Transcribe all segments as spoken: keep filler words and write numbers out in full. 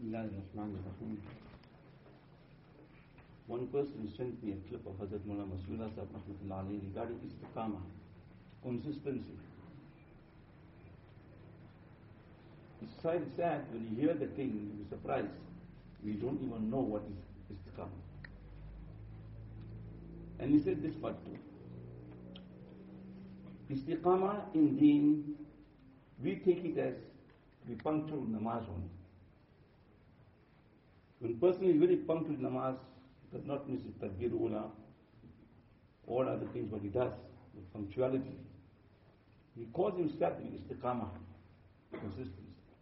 Bismillahirrahmanirrahim. One person sent me a clip of Hazrat Mullah Masrullah Sahib Rahmatullah Alayhi regarding istiqamah, consistency. It's quite sad when you hear the thing, you'll be surprised. We don't even know what is istiqamah. And he said this part too. Istiqamah in deen, we take it as we punctual namaz only. When a person is very punctual namaz, does not miss his takbir ula, all other things what he does with punctuality, he calls himself in istiqamah, consistency.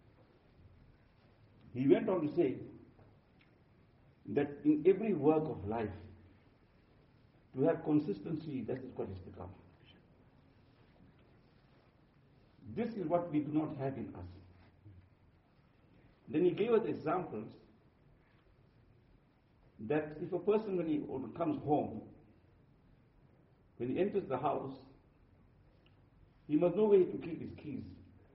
He went on to say that in every work of life, to have consistency, that is called istiqamah. This is what we do not have in us. Then he gave us examples that if a person, when he comes home, when he enters the house, he must know where to keep his keys.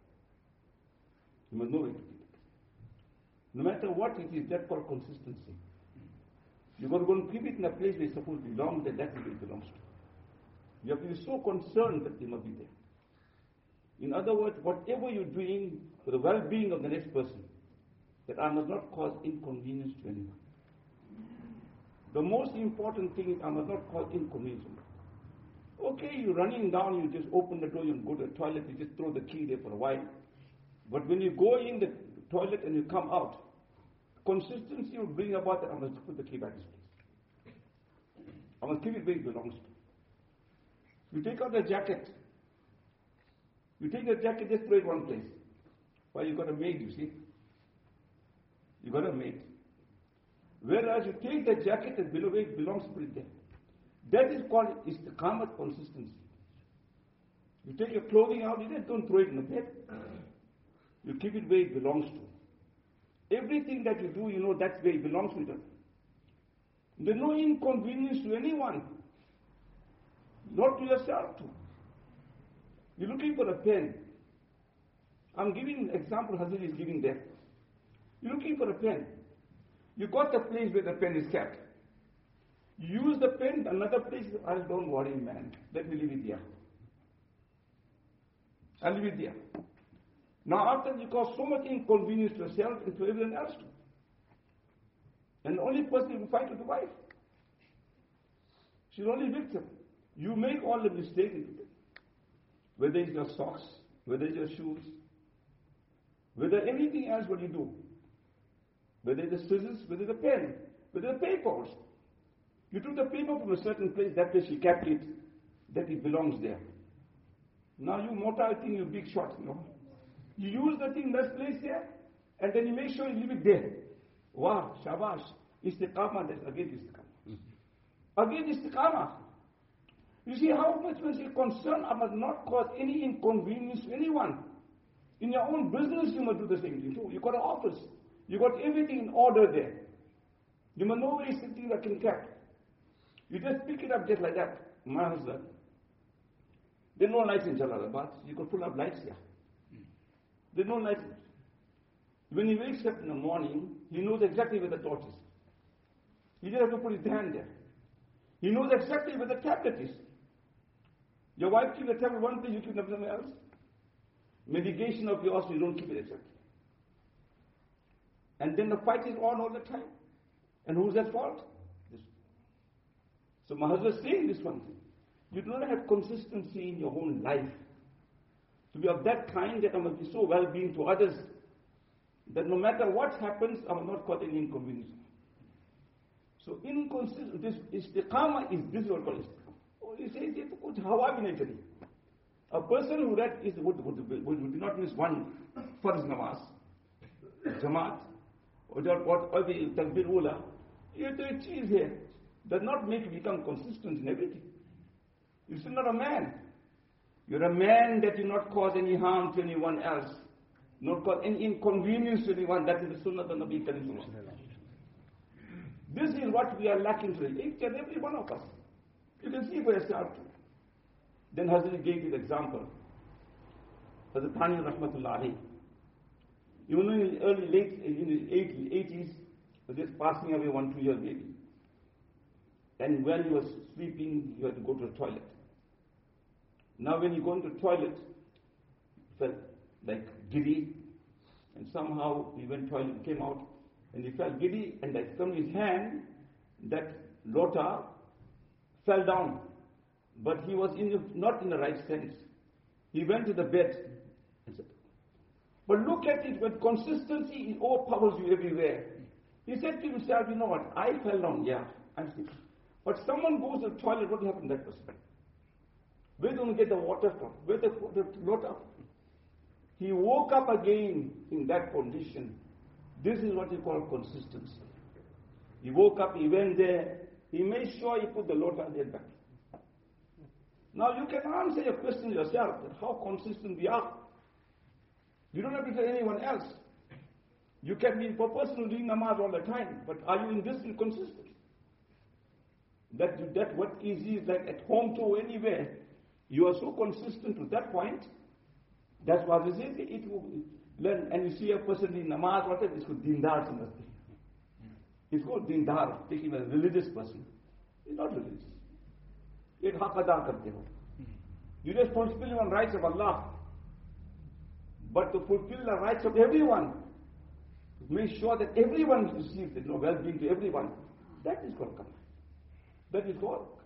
He must know where to keep it. No matter what it is, that's called consistency. You've got to go and keep it in a place where it's supposed to belong, then that's where it belongs to. You have to be so concerned that it must be there. In other words, whatever you're doing for the well-being of the next person, that I must not cause inconvenience to anyone. The most important thing is I must not cause inconvenience. Okay, you're running down, you just open the door, you go to the toilet, you just throw the key there for a while. But when you go in the toilet and you come out, consistency will bring about that I must put the key back in place. I must keep it where it belongs to. You take out the jacket. You take the jacket, just throw it one place. Why? You got a maid, you see. You got a maid. Whereas you take the jacket and below where it belongs, put it there. That is called istiqamah, consistency. You take your clothing out, you just don't throw it in the bed. You keep it where it belongs to. Everything that you do, you know that's where it belongs to. There's no inconvenience to anyone. Not to yourself too. You're looking for a pen. I'm giving an example Hazrat is giving there. You're looking for a pen. You got the place where the pen is kept. You use the pen, another place, I don't worry, man. Let me leave it there. I'll leave it there. Now after you cause so much inconvenience to yourself and to everyone else too. And the only person you can fight is the wife. She's only victim. You make all the mistakes. Whether it's your socks, whether it's your shoes, whether anything else what you do. Whether it's the scissors, whether it's the pen, whether the paper also. You took the paper from a certain place, that place you kept it, that it belongs there. Now you mortal thing, you big shot, you know. You use the thing, that place there, and then you make sure you leave it there. Wow, shabash. Istiqamah, that's again istiqamah. Again istiqamah. You see how much when you're concerned, I must not cause any inconvenience to anyone. In your own business, you must do the same thing too. You got an office. You got everything in order there. You must know where is the thing that can kept. You just pick it up just like that. My husband. There are no lights in Jalalabad. You could pull up lights here. There are no lights. When he wakes up in the morning, he knows exactly where the torch is. He just has to put his hand there. He knows exactly where the tablet is. Your wife keeps the tablet one place, you keep it somewhere else. Medication of yours, you don't keep it exactly. And then the fight is on all the time. And who's at fault? This. So my husband is saying this one thing. You do not have consistency in your own life. To be of that kind that I must be so well-being to others that no matter what happens, I will not cause any inconvenience. So inconsistent, this istiqamah is this is what called istiqamah. Oh, you say it's hawa bhi nahi chali. A person who read is would, would, would, would not miss one farz namaz, jamaat, or what or the takbir ula. You do a cheese here. Does not make you become consistent in everything. You're still not a man. You're a man that you not cause any harm to anyone else, not cause any inconvenience to anyone. That is the sunnah of the Nabi Karim. This is what we are lacking today. Each and every one of us. You can see for yourself too. Then Hazrat gave you the example. Hazrat Thani Rahmatullah alayhi. Even in the early, late, in the eighties, just passing away one, two year baby. And while he was sleeping, he had to go to the toilet. Now when he go into the toilet, he felt like giddy, and somehow he went to the toilet and came out, and he felt giddy, and like from his hand, that lota fell down. But he was in the, not in the right sense. He went to the bed and said, but look at it, with consistency, it overpowers you everywhere. He said to himself, you know what, I fell down, yeah, I'm sick. But someone goes to the toilet, what will happen to that person? Where do you get the water from? Where the, the water? He woke up again in that condition. This is what you call consistency. He woke up, he went there, he made sure he put the water there back. Now you can answer your question yourself, that how consistent we are. You don't have to tell anyone else. You can be a person doing namaz all the time, but are you in this consistent? That, that what is is like at home to anywhere. You are so consistent to that point. That's why we say it will learn. And you see a person in namaz, whatever, it's called dindar. It's called dindar, taking a religious person. He's not religious. Ek haq ada karte ho. You just fulfill the rights of Allah. But to fulfill the rights of everyone, make sure that everyone receives it, you know, well-being to everyone. That is called kamal. That is called kamal.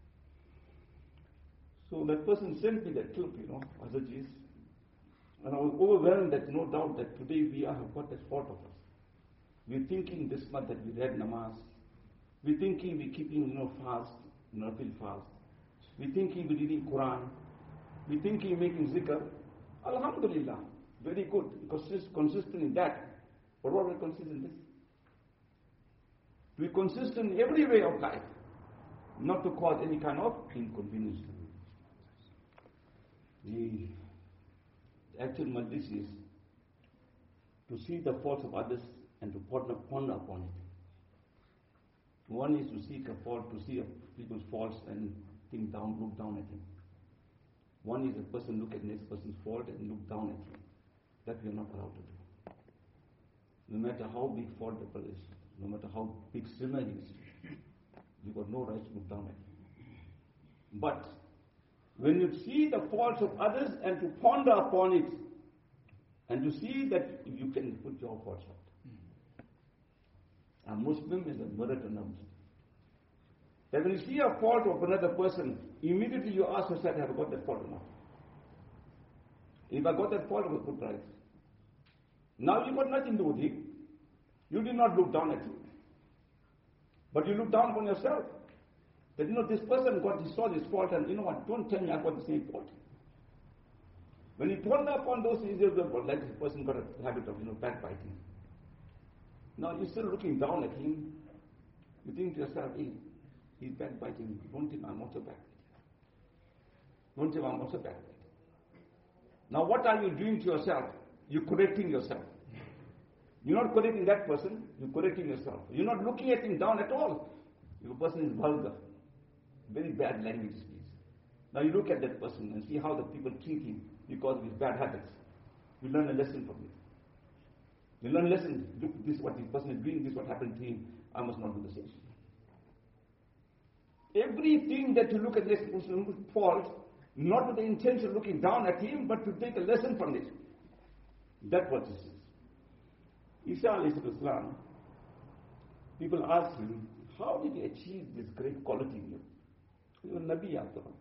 So that person sent me that clip, you know, Azajis. And I was overwhelmed that no doubt that today we have got that fault of us. We're thinking this month that we read namaz. We're thinking we're keeping, you know, fast, you know, feel fast. We're thinking we're reading Quran. We're thinking we're making zikr. Alhamdulillah. Very good. Consist, consistent in that. But what are we consistent in this? We're consistent in every way of life. Not to cause any kind of inconvenience. The actual majlis is to see the faults of others and to ponder, ponder upon it. One is to seek a fault, to see people's faults and think down, look down at him. One is a person look at next person's fault and look down at him. That we are not allowed to do. No matter how big fault the person is, no matter how big sinner he is, you got no right to look down at him. But when you see the faults of others and to ponder upon it, and to see that you can put your faults right. A Muslim is a mirror to another Muslim. That when you see a fault of another person, immediately you ask yourself, have I got that fault or not? If I got that fault, I will put right. Now you got nothing to do with him. You did not look down at him. But you look down upon yourself. That you know, this person got, he saw this fault, and you know what, don't tell me I got the same fault. When you ponder upon those things, you'll go, like this person got a habit of, you know, backbiting. Now you're still looking down at him. You think to yourself, hey, he's backbiting. Don't think I'm also backbiting. Don't think I'm also backbiting. Now what are you doing to yourself? You're correcting yourself. You're not correcting that person, you're correcting yourself. You're not looking at him down at all. If a person is vulgar, very bad language speaks. Now you look at that person and see how the people treat him because of his bad habits. You learn a lesson from it. You learn a lesson. Look, this is what this person is doing, this is what happened to him. I must not do the same. Everything that you look at this person's fault, not with the intention of looking down at him, but to take a lesson from it. That's what this is. Isa alayhi salam, people ask him, how did he achieve this great quality in you? He was Nabi after all.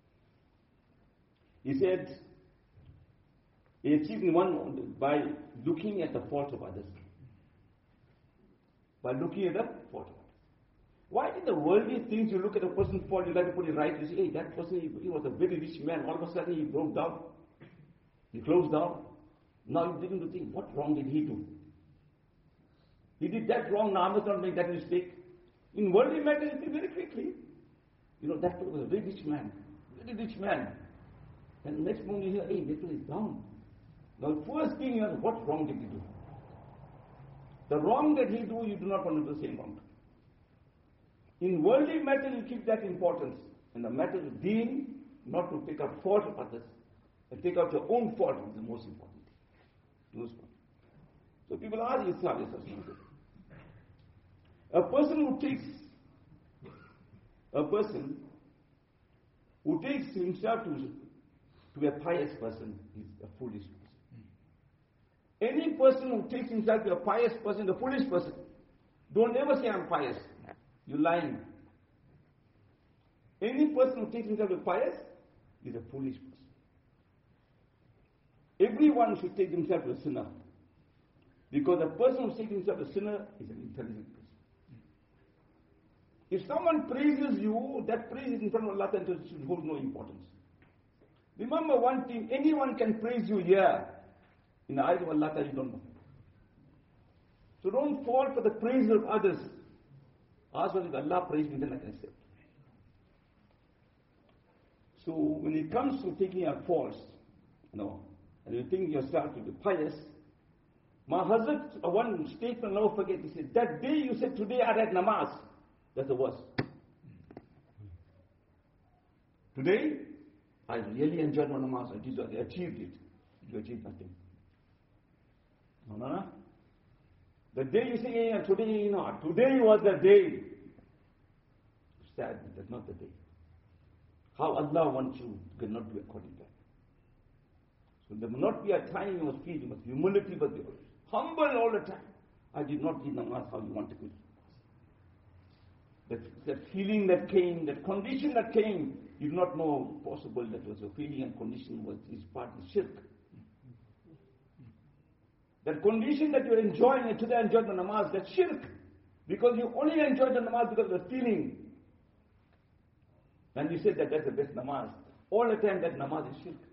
He said, he achieved one by looking at the faults of others. By looking at the fault of others. Why did the worldly things, you look at a person's fault, you like to put it right, you say, hey, that person, he, he was a very rich man, all of a sudden he broke down. He closed down. Now you begin to think, what wrong did he do? He did that wrong, now I must not make that mistake. In worldly matters, it very quickly. You know, that was a very rich man, very rich man. And the next moment you hear, hey, that person is down. Now the first thing you ask, what wrong did he do? The wrong that he do, you do not want to do the same wrong. In worldly matters, you keep that importance. In the matter of deen, not to take out fault of others, and take out your own fault is the most important thing. Most important. So people ask Isa alayhi salam. A person who takes, a person who takes himself to, to be a pious person is a foolish person. Any person who takes himself to be a pious person is a foolish person. Don't ever say I'm pious. You're lying. Any person who takes himself to be pious is a foolish person. Everyone should take himself as a sinner. Because a person who takes himself as a sinner is an intelligent person. If someone praises you, that praise is in front of Allah and it should hold no importance. Remember one thing, anyone can praise you here. In the eyes of Allah, you don't know. So don't fall for the praise of others. Ask whether Allah praise me, then I can accept. So when it comes to taking a false, you know, and you think yourself to be pious, my husband, one statement, I'll never forget, he said, that day you said, today I read namaz. That's the worst. Today, I really enjoyed my namaz. I, did, I achieved it. You achieved nothing. No, no, no. The day you say, yeah, today, you know, today was the day. Sad, that's not the day. How Allah wants you cannot do according to that. So there will not be a time you must feel, you must humility, but you must humble all the time. I did not read namaz how you want to do. That, that feeling that came, that condition that came, you do not know possible that was a feeling and condition was is part of shirk. That condition that you're enjoying, and today I enjoyed the namaz, that's shirk. Because you only enjoyed the namaz because of the feeling. And you said that that's the best namaz. All the time that namaz is shirk.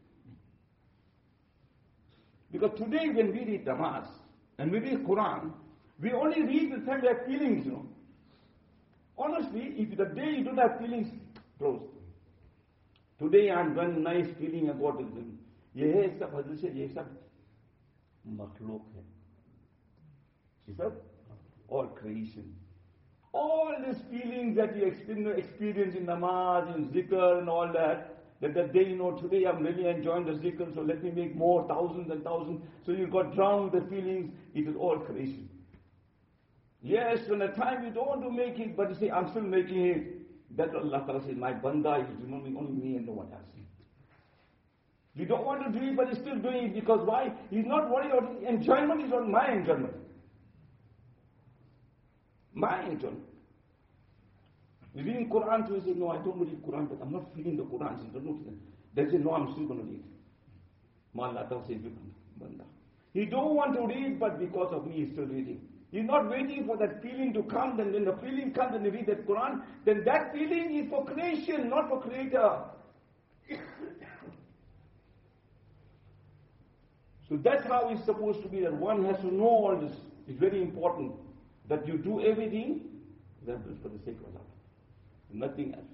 Because today when we read namaz, and we read Quran, we only read the time we have feelings, you know. Honestly, if the day you don't have feelings, close. Today I'm one nice feeling about it. Ye sab Hazrat said, ye sab makhluk hai. She said, all creation. All these feelings that you experience in namaz, in zikr and all that, that the day, you know, today I'm really enjoying the zikr, so let me make more, thousands and thousands. So you got drowned with the feelings, it is all creation. Yes, when the time you don't want to make it, but you say, I'm still making it, that Allah Ta'ala says, my banda is remembering only me and no one else. You don't want to do it, but he's still doing it, because why? He's not worried about his enjoyment, he's on my enjoyment. My enjoyment. You reading Quran, so he says, no, I don't read Quran, but I'm not feeling the Quran. He says, no, they say, no, I'm still going to read. Ma Allah Ta'ala says, banda. He don't want to read, but because of me, he's still reading. He's not waiting for that feeling to come, then when the feeling comes and you read that Quran, then that feeling is for creation, not for creator. So that's how it's supposed to be, that one has to know all this. It's very important that you do everything that is for the sake of Allah, nothing else.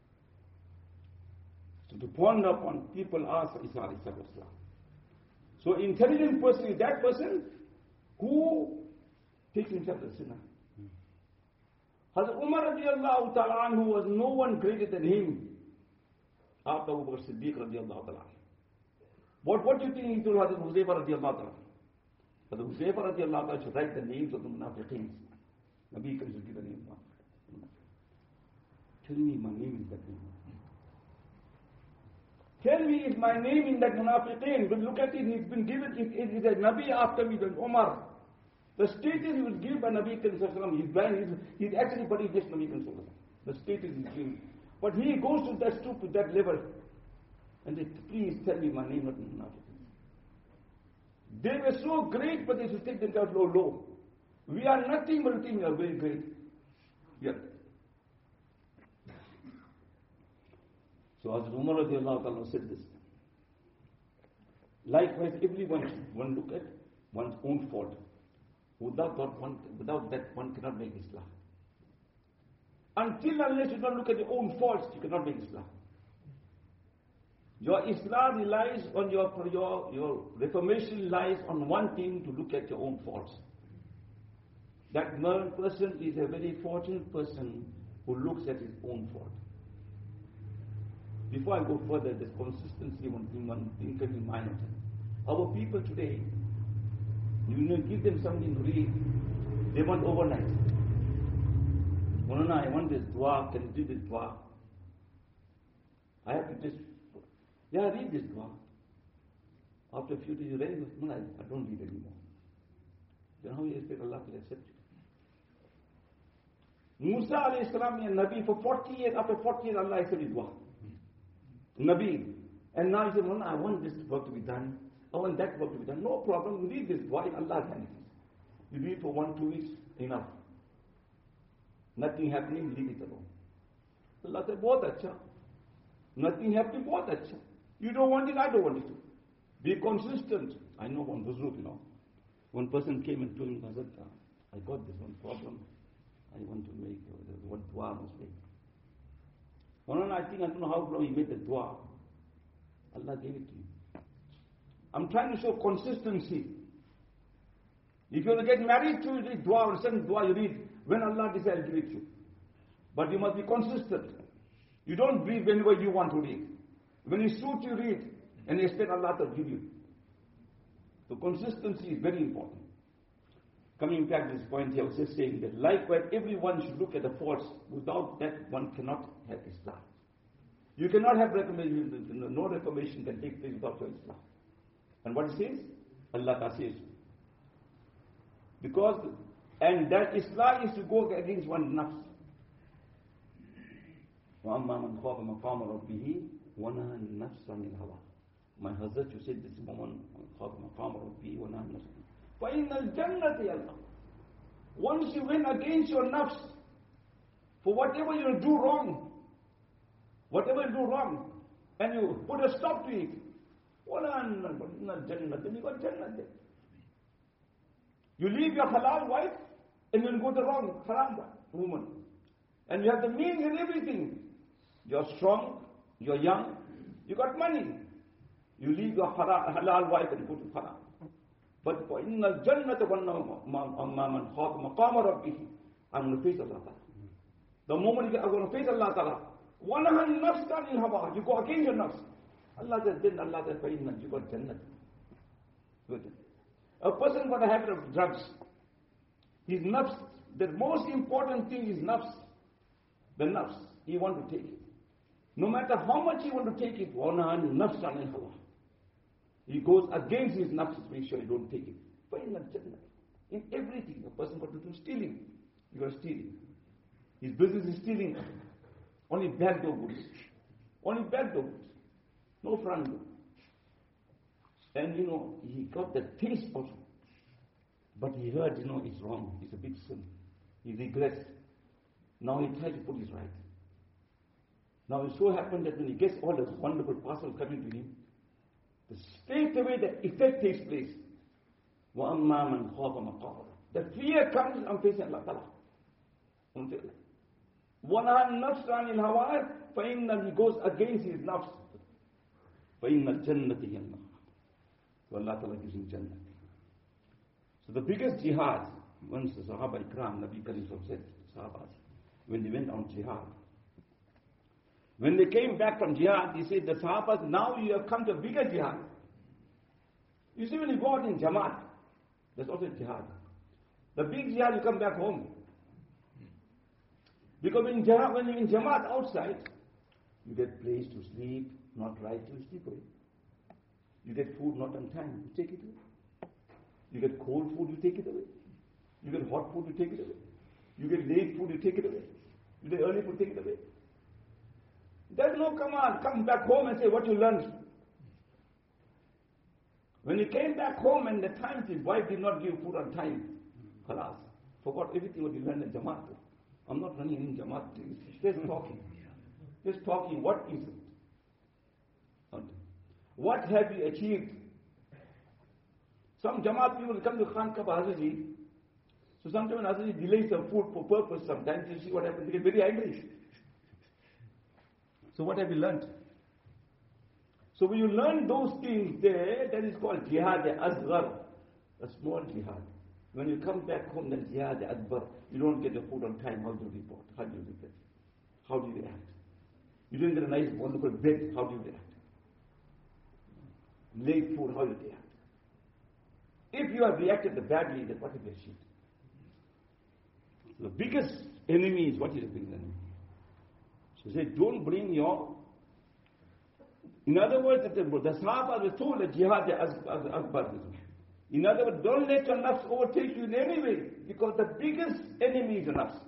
So to ponder upon, people ask Isa alayhi salam. So intelligent person is that person who takes himself as a sinner. Hazrat Umar radiallahu ta'ala anhu was no one greater than him after Abu Bakr Siddiq radiallahu ta'ala. What, what do you think he told Hazrat Huzaifa radiallahu ta'ala? Hazrat Huzaifa radiallahu ta'ala should write the names of the munafiqeen. Nabi can give the name. Tell me my name is that name. Tell me is my name in that munafiqeen. But look at it, he's been given, it, it is a Nabi after me, then Umar. The status he was given by Nabi Sallallahu he's blind, he's, he's actually but he's just Nabi Sallallahu. The status is given. But he goes to that stoop, to that level. And they, please tell me my name, not munafiqeen. They were so great, but they should take themselves low, low. We are nothing but we are very great. Yeah. So Hazrat Umar radiallahu ta'ala said this. Likewise, everyone one look at one's own fault. Without that, one, without that, one cannot make Islam. Until unless you don't look at your own faults, you cannot make Islam. Your Islam relies on your, your, your reformation lies on one thing, to look at your own faults. That person is a very fortunate person who looks at his own fault. Before I go further, there's consistency, one thing, one thing can be minor. Our people today, You know, give them something to read. They want overnight. No, no, no, I want this dua. Can you do this dua? I have to just, yeah, read this dua. After a few days, you read it. No, I, I don't read anymore. Then how you expect Allah to accept you? Musa alayhi salam and Nabi for forty years, after forty years, Allah accepted dua. Nabi. And now he said, no, no, I want this work to be done. I want that work to be done. No problem, you read this dua in Allah's hands. You read for one, two weeks, enough. Nothing happening, leave it alone. Allah said, bahut acha. Nothing happening, bahut acha. You don't want it, I don't want it. Be consistent. I know one Buzruk, you know. One person came and told him, I said, I got this one problem. I want to make, uh, what dua must make. One on I think, I don't know how long he made the dua. Allah gave it to you. I'm trying to show consistency. If you want to get married to, you read dua, or send dua, you read. When Allah decides, I'll give it to you. But you must be consistent. You don't read whenever you want to read. When you suit, you read. And you expect Allah to give you. So consistency is very important. Coming back to this point here, I was just saying that likewise, everyone should look at the faults. Without that, one cannot have Islam. You cannot have reformation, no reformation can take place without your Islam. And what it says? Allah says. Because, and that Islam is to go against one's nafs. وَأَمَّا مَنْ خَافَ مَقَامَ رَبِّهِ وَنَهَى النَّفْسَ عَنِ الْهَوَىٰ. My husband, you said this woman, خَافَ مَقَامَ رَبِّهِ وَنَهَى النَّفْسَ. فَإِنَّ الْجَنَّةِ يَلْقَى. Once you win against your nafs, for whatever you do wrong, whatever you do wrong, and you put a stop to it, وَنَهَى الْجَنَّةِ, then you got Jannah there. You leave your halal wife, and you'll go the wrong haram woman. And you have the means and everything. You're strong, you're young, you got money. You leave your halal wife and go to haram. But for inna al-jannata amma man khafa maqama rabbih, I'm going to face Allah Ta'ala. The moment you are going to face Allah Ta'ala, وَنَهَى النَّفْسَ عَنِ الْهَوَىٰ, you go against your nafs. Allah says, then Allah says, فَإِنَّ you got Jannah. Good. A person got a habit of drugs. His nafs, the most important thing is nafs. The nafs, he want to take it. No matter how much he want to take it, وَنَهَى النَّفْسَ عَنِ الْهَوَىٰ. He goes against his nafs to make sure you don't take it. فَإِنَّ Jannah. In everything, a person got to do stealing. You got to steal. His business is stealing. Only back door goods. Only back door goods. No front door. And you know, he got the taste also. But he heard, you know, it's wrong. It's a big sin. He regrets. Now he tries to put it right. Now it so happened that when he gets all this wonderful parcel coming to him, the straight away the effect takes place. وَأَمَّا مَنْ خَافَ مَقَامَ. The fear comes and faces Allah Ta'ala. وَنَهَى النَّفْسَ عَنِ الْهَوَىٰ, فَإِنَّ he goes against his nafs. فَإِنَّ الْجَنَّةِ يَلْنَا. So Allah Ta'ala gives him Jannah. So the biggest jihad, once the Sahaba Ikram, Nabi Karim said, Sahabas, when they went on jihad, when they came back from jihad, he said, the Sahabas, now you have come to a bigger jihad. You see, when you go out in Jamaat, there's also jihad. The big jihad, you come back home. Because when, jihad, when you're in Jamaat outside, you get place to sleep, not right, you sleep away. You get food not on time, you take it away. You get cold food, you take it away. You get hot food, you take it away. You get late food, you take it away. You get early food, take it away. There's no command. Come back home and say what you learned. When you came back home and the time his wife did not give food on time, khalas, forgot everything what you learned in Jamaat. I'm not running in Jamaat. Just talking. Just talking. What is it? What have you achieved? Some Jamaat people come to Khan Kaaba Hazaji. So sometimes Hazaji delays some food for purpose. Sometimes you see what happens. They get very angry. So what have you learned? So when you learn those things there, that is called jihad asghar, a small jihad. When you come back home, then jihad akbar. You don't get the food on time. How do you report? How do you react? How do you react? You don't get a nice, wonderful bed. How do you react? Late food. How do you react? If you have reacted badly, then what is your shit? The biggest enemy is what is the biggest enemy? So say, don't bring your. In other words, the, the Sahaba were told that jihad as akbar. In other words, don't let your nafs overtake you in any way, because the biggest enemy is the nafs.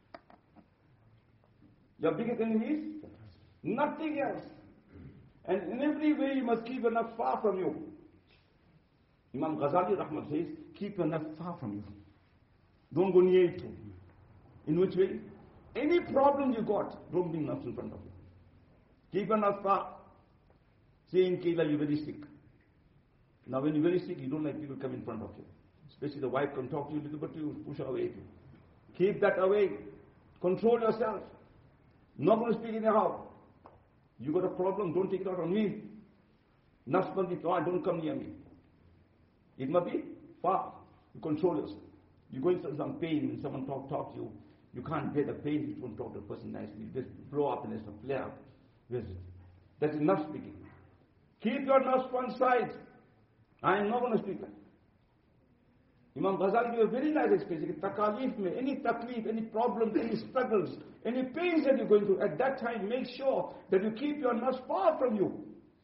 Your biggest enemy is nothing else. And in every way you must keep your nafs far from you. Imam Ghazali Rahmat says, keep your nafs far from you. Don't go near it. In which way? Any problem you got, don't bring nafs in front of you. Keep your nafs far. Say in Kela, you're very sick. Now when you're very sick, you don't like people come in front of you. Especially the wife can talk to you a little bit, you push her away. Keep that away. Control yourself. Not going to speak anyhow. You got a problem, don't take it out on me. Nafs must be far, don't come near me. It must be far. You control yourself. You go into some pain when someone talk, talk to you. You can't bear the pain, you don't talk to the person nicely. You just blow up and there's a flare up. That's enough speaking. Keep your nafs one side. I am not going to speak that. Imam Ghazali gave a very nice explanation. Takalif mein, any taklif, any problems, any struggles, any pains that you're going through, at that time make sure that you keep your nafs far from you.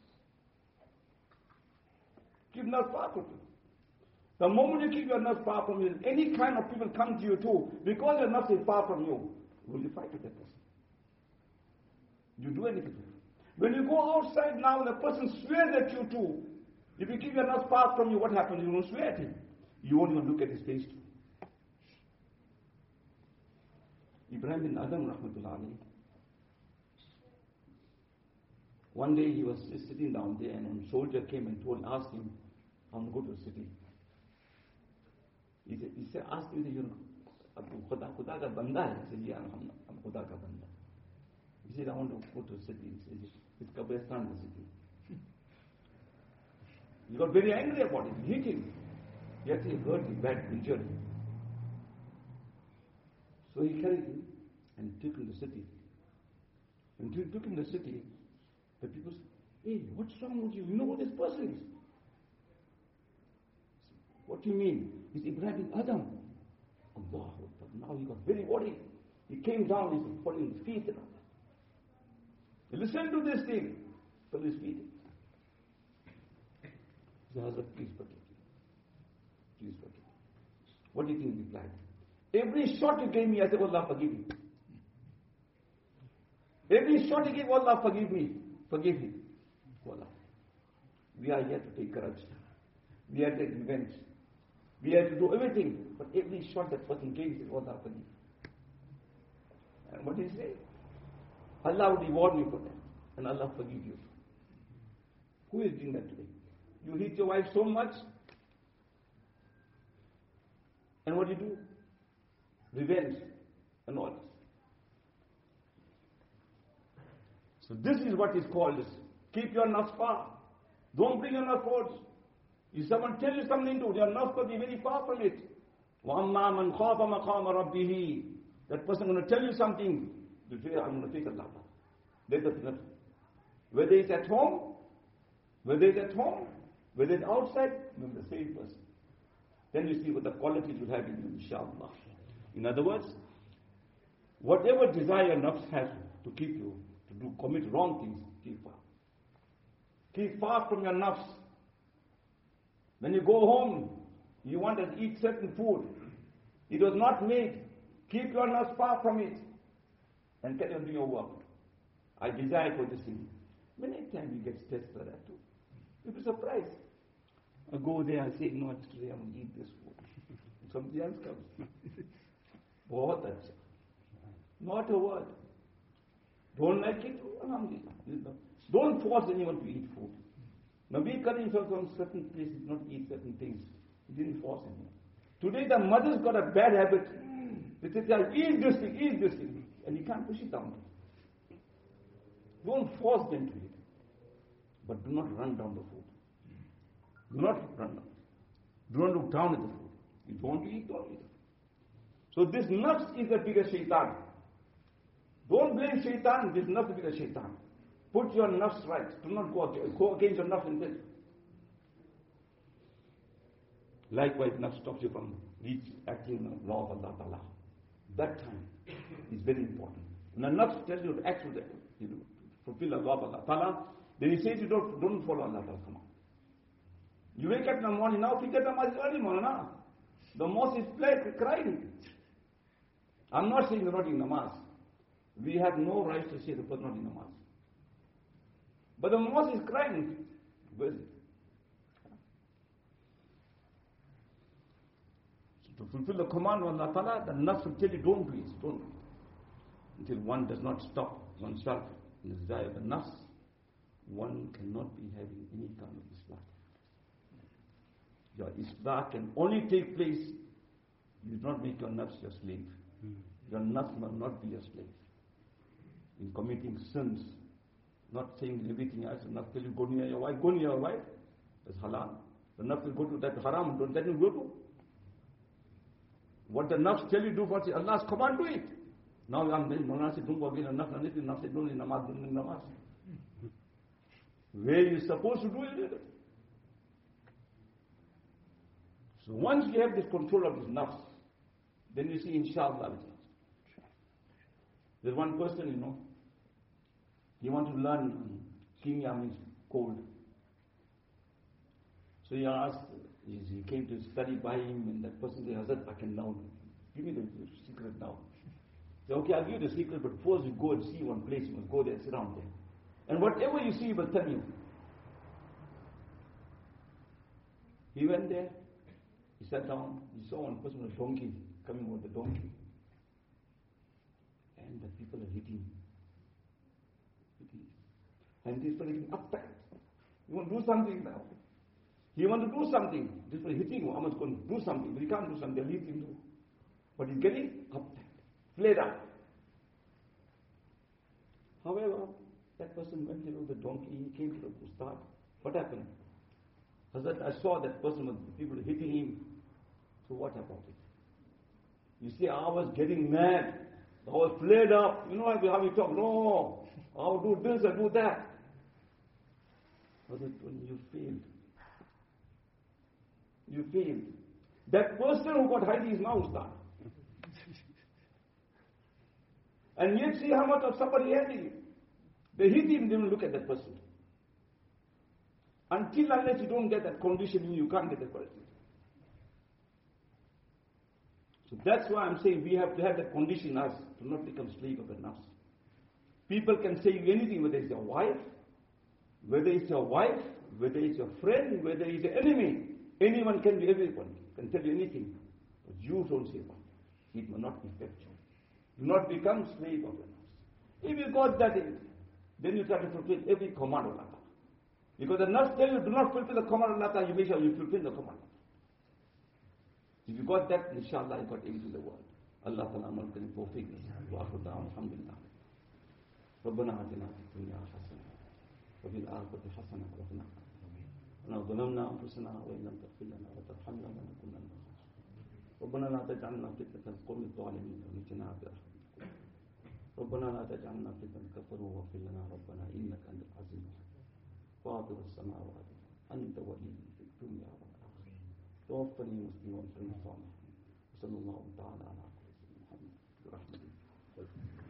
Keep nafs far from you. The moment you keep your nafs far from you, any kind of people come to you too, because your nafs is far from you, will you fight with that person? You do anything. When you go outside now and the person swears at you too, if you keep your nafs far from you, what happens? You don't swear at him. You won't even look at his face too. Ibrahim bin Adam Rahmatullah alayhi. One day he was sitting down there and a soldier came and told, asked him, I'm going to go to the city. He said, he said asked him, you know, Khuda, Khuda ka banda hai? He said, yeah, I'm, I'm Khuda ka banda. He said, I want to go to the city. He said, it's Kabristan, the city. He got very angry about it. He hit him. He actually hurt him, bad, injured him. So he carried him and took him to the city. When he took him to the city, the people said, hey, what's wrong with you? You know who this person is? What do you mean? He's Ibrahim bin Adam. Allah. Now he got very worried. He came down, he was falling his feet and all that. Listen to this thing. Fell his feet. He said, Hazrat, please forgive me. Please forgive me. What do you think he replied? Every shot you gave me, I said, Allah, forgive me. Every shot you gave, Allah, forgive me. Forgive him. Allah. We are here to take courage. We are to take revenge. We have to do everything. But every shot that person gave, he said, Allah, forgive me. And what did he say? Allah will reward me for that. And Allah forgive you. Who is doing that today? You hit your wife so much. And what do you do? Revenge and all this. So this is what is called this. Keep your nafs far. Don't bring your nafs forward. If someone tells you something to, your nafs will be very far from it. وَأَمَّا مَنْ خَافَ مَقَامَ رَبِّهِ. That person is going to tell you something. You say, I'm going to take Allah. There's nothing. Whether it's at home, whether it's at home, whether it's outside, remember the same person. Then you see what the qualities will have in you, inshallah. In other words, whatever desire nafs has to keep you, to do, commit wrong things, keep far. Keep far from your nafs. When you go home, you want to eat certain food. It was not made. Keep your nafs far from it. And carry on doing your work. I desire for this thing. Many times you get stressed for that too. You'll be surprised. I go there and say, no, today I'm going to eat this food. Something else comes. What that's not a word. Don't like it? Alhamdulillah. Don't force anyone to eat food. Nabi Karim from certain places not eat certain things. He didn't force anyone. Today the mother's got a bad habit. They say, eat this thing, eat this thing. And you can't push it down. Don't force them to eat. But do not run down the food. Do not run down. Do not look down at the food. If you want to eat, don't eat it. So this nafs is the biggest shaitan. Don't blame shaitan, this nafs is the biggest shaitan. Put your nafs right. Do not go, go against your nafs in this. Likewise, nafs stops you from reach acting the law of Allah Ta'ala. That time is very important. When the nafs tells you to act with it, you know, fulfill the law of Allah Ta'ala, then he says you don't, don't follow Allah Ta'ala command. You wake up in the morning, now Fijr Namaz is early morning now. The mosque is playing, crying. I'm not saying you're not in namaz. We have no right to say the person not in namaz. But the mosque is crying. Where is it? So to fulfill the command of Allah Ta'ala, the nafs will tell you don't do it, don't do it. Until one does not stop oneself in the desire of the nafs, one cannot be having any kind of islah. Your islah can only take place, you do not make your nafs your slave. Mm. Your nafs must not be your slave. In committing sins, not saying everything else, the nafs tell you go near your wife, go near your wife, that's halal. The nafs will go to that haram, don't let him go to. What the nafs tell you do, what Allah's command, do it. Now I'm saying, Mulana said, don't go again, nafs, and the nafs said, don't in namaz, don't in namaz. Where you're supposed to do it. So once you have this control of this nafs, then you see, inshallah, there's one person, you know, he wants to learn kimya, means cold. So he asked, he came to study by him, and that person said, Hazrat, I can now, give me the secret now. He said, okay, I'll give you the secret, but first you go and see one place, you must go there, sit down there. And whatever you see, he will tell you. He went there, he sat down, he saw one person with a donkey, coming with the donkey. And the people are hitting. hitting. And this person is upset. He want to do something now. He want to do something. This person is hitting him. I must go and do something. But he can't do something. They'll leave him to. But he's getting upset, flared up. However, that person went to the donkey, he came to the ustad. What happened? Hazrat, I saw that person with people hitting him. So what about it? You see, I was getting mad. I was flared up. You know how we talk? No, I'll do this, I'll do that. Hazrat, when you failed, you failed. That person who got hiding is now ustad. And yet see how much of somebody had him. They hit him, they don't look at that person. Until unless you don't get that condition, you can't get that person. So that's why I'm saying we have to have that condition in us to not become slave of the nafs. People can say anything, whether it's your wife, whether it's your wife, whether it's your friend, whether it's your enemy. Anyone can be everyone, can tell you anything. But you don't say one. It will not be effectual. Do not become slave of the nafs. If you got that in, then you try to fulfill every command of Allah. Because the nafs tell you, do not fulfill the command of Allah, you make sure you fulfill the command. If you got that, inshallah, you got into the world. Allah ta'ala amal karim tawfiq. Wa akhir da'am, alhamdulillah. ربنا آتنا في الدنيا حسنة وفي الآخرة حسنة وقنا عذاب النار. ظلمنا أنفسنا وإن لم تغفر لنا وترحمنا لنكن من الخاسرين. ربنا لا تجعلنا فتنة للقوم الظالمين ونجنا برحمتك. ربنا لا تجعلنا فتنة كفروا واغفر لنا ربنا إنك أنت العزيز الحكيم. فاطر السماوات أنت ولي في الدنيا والآخرة. توفني مسلما وسلم صالحا. وصلى الله تعالى على سيدنا محمد برحمته.